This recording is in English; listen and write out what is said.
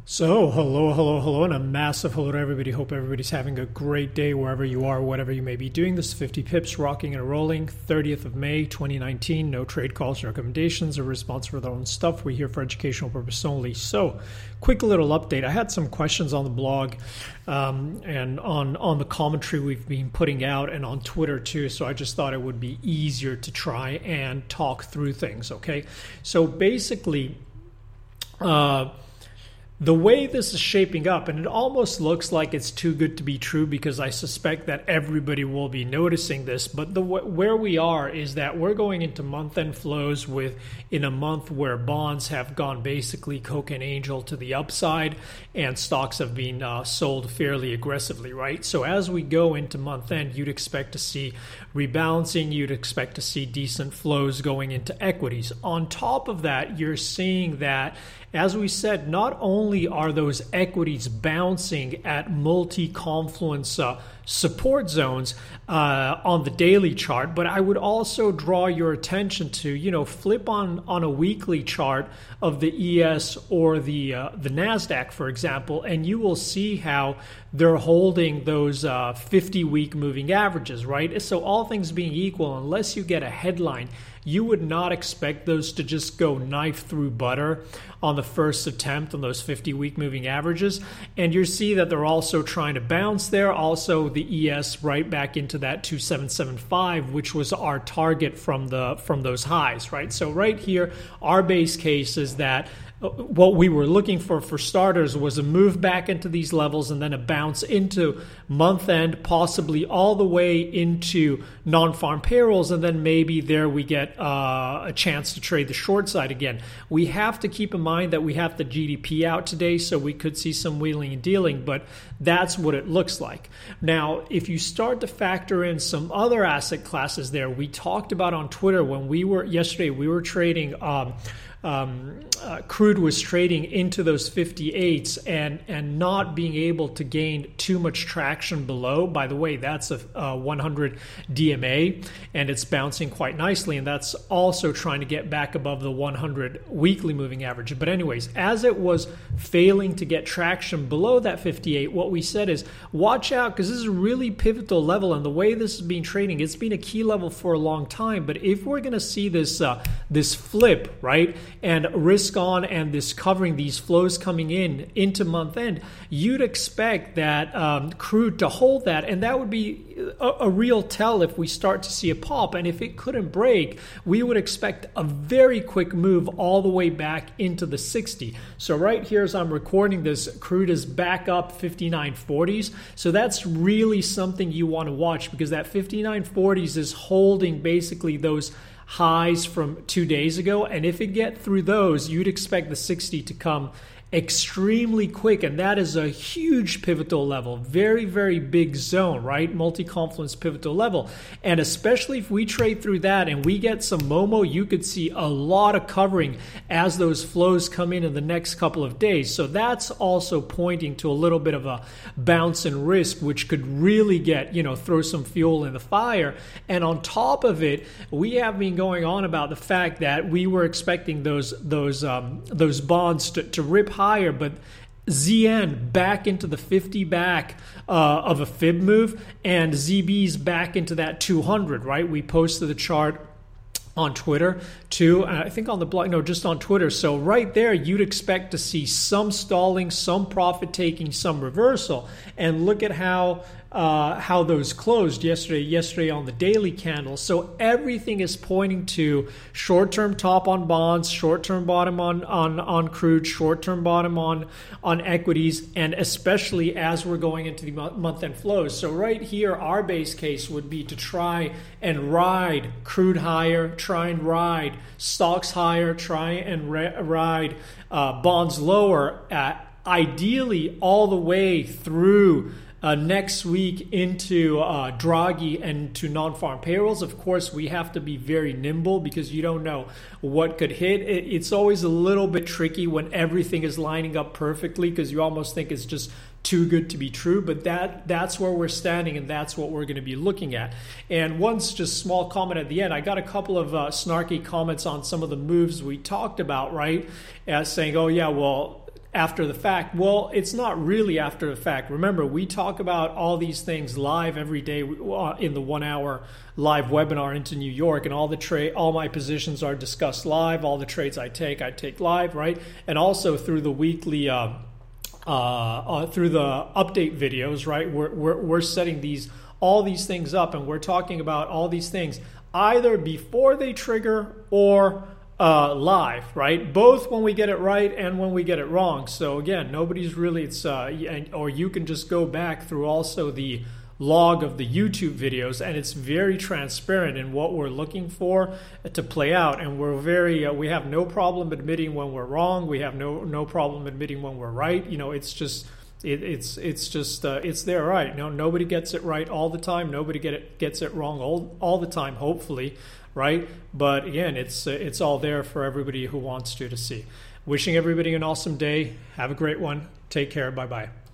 So, hello, and a massive hello to everybody. Hope everybody's having a great day wherever you are, whatever you may be doing. This is 50 Pips, rocking and rolling, 30th of May, 2019. No trade calls, recommendations, or response for their own stuff. We're here for educational purpose only. So, quick little update. I had some questions on the blog and on the commentary we've been putting out and on Twitter too. So, I just thought it would be easier to try and talk through things, okay? So, basically, the way this is shaping up, and it almost looks like it's too good to be true because I suspect that everybody will be noticing this, but where we are is that we're going into month-end flows in a month where bonds have gone basically Coke and Angel to the upside and stocks have been sold fairly aggressively, right? So as we go into month-end, you'd expect to see rebalancing, you'd expect to see decent flows going into equities. On top of that, you're seeing that, as we said, not only are those equities bouncing at multi-confluence support zones on the daily chart, but I would also draw your attention to, flip on a weekly chart of the ES or the NASDAQ, for example, and you will see how they're holding those 50-week moving averages, right? So all things being equal, unless you get a headline, you would not expect those to just go knife through butter on the first attempt on those 50-week moving averages. And you see that they're also trying to bounce there. Also, the ES right back into that 2775, which was our target from those highs, right? So right here, our base case is that what we were looking for starters was a move back into these levels and then a bounce into month end, possibly all the way into non-farm payrolls, and then maybe there we get a chance to trade the short side again. We have to keep in mind that we have the GDP out today, so we could see some wheeling and dealing, but that's what it looks like. Now, if you start to factor in some other asset classes there, we talked about on Twitter yesterday we were trading crude was trading into those 58s and not being able to gain too much traction below. By the way, that's a 100 DMA, and it's bouncing quite nicely, and that's also trying to get back above the 100 weekly moving average. But anyways, as it was failing to get traction below that 58, what we said is watch out, because this is a really pivotal level, and the way this has been trading, it's been a key level for a long time. But if we're going to see this flip, right, and risk on and this covering these flows coming into month end, you'd expect that crude to hold that, and that would be a real tell if we start to see a pop. And if it couldn't break, we would expect a very quick move all the way back into the 60. So right here, as I'm recording this, crude is back up 59.40s. So that's really something you want to watch, because that 59.40s is holding basically those highs from 2 days ago, and if it get through those, you'd expect the 60 to come extremely quick, and that is a huge pivotal level, very, very big zone, right? Multi-confluence pivotal level. And especially if we trade through that and we get some Momo, you could see a lot of covering as those flows come in the next couple of days. So that's also pointing to a little bit of a bounce and risk, which could really get, throw some fuel in the fire. And on top of it, we have been going on about the fact that we were expecting those bonds to rip higher, but ZN back into the 50 back of a fib move, and ZB's back into that 200, right? We posted the chart on Twitter too, I think on the blog, no, just on Twitter. So right there, you'd expect to see some stalling, some profit taking, some reversal. And look at how those closed yesterday on the daily candle. So everything is pointing to short-term top on bonds, short-term bottom on crude, short-term bottom on equities, and especially as we're going into the month-end flows. So right here, our base case would be to try and ride crude higher, try and ride stocks higher, try and ride bonds lower, ideally all the way through next week into Draghi and to non-farm payrolls. Of course, we have to be very nimble because you don't know what could hit. It's always a little bit tricky when everything is lining up perfectly, because you almost think it's just too good to be true, but that's where we're standing, and that's what we're going to be looking at. And once, just small comment at the end, I got a couple of snarky comments on some of the moves we talked about, right? Saying, oh yeah, well, after the fact. Well, it's not really after the fact. Remember, we talk about all these things live every day in the 1 hour live webinar into New York, and all my positions are discussed live. All the trades I take live, right? And also through the weekly through the update videos, right? We're setting all these things up, and we're talking about all these things either before they trigger or live, right? Both when we get it right and when we get it wrong. So again, nobody's really, or you can just go back through also the log of the YouTube videos, and it's very transparent in what we're looking for to play out. And we have no problem admitting when we're wrong. We have no problem admitting when we're right. It's just, it's there, right? Nobody gets it right all the time. Nobody gets it wrong all the time, hopefully, right? But again, it's all there for everybody who wants to see. Wishing everybody an awesome day. Have a great one. Take care. Bye-bye.